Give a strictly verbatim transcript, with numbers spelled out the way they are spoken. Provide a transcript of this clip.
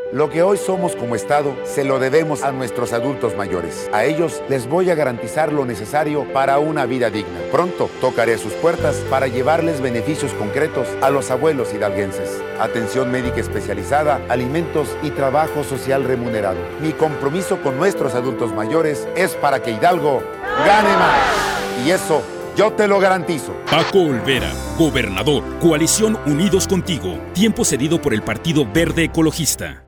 Lo que hoy somos como Estado se lo debemos a nuestros adultos mayores. A ellos les voy a garantizar lo necesario para una vida digna. Pronto tocaré sus puertas para llevarles beneficios concretos a los abuelos hidalguenses. Atención médica especializada, alimentos y trabajo social remunerado. Mi compromiso con nuestros adultos mayores es para que Hidalgo gane más. Y eso yo te lo garantizo. Paco Olvera, gobernador. Coalición Unidos Contigo. Tiempo cedido por el Partido Verde Ecologista.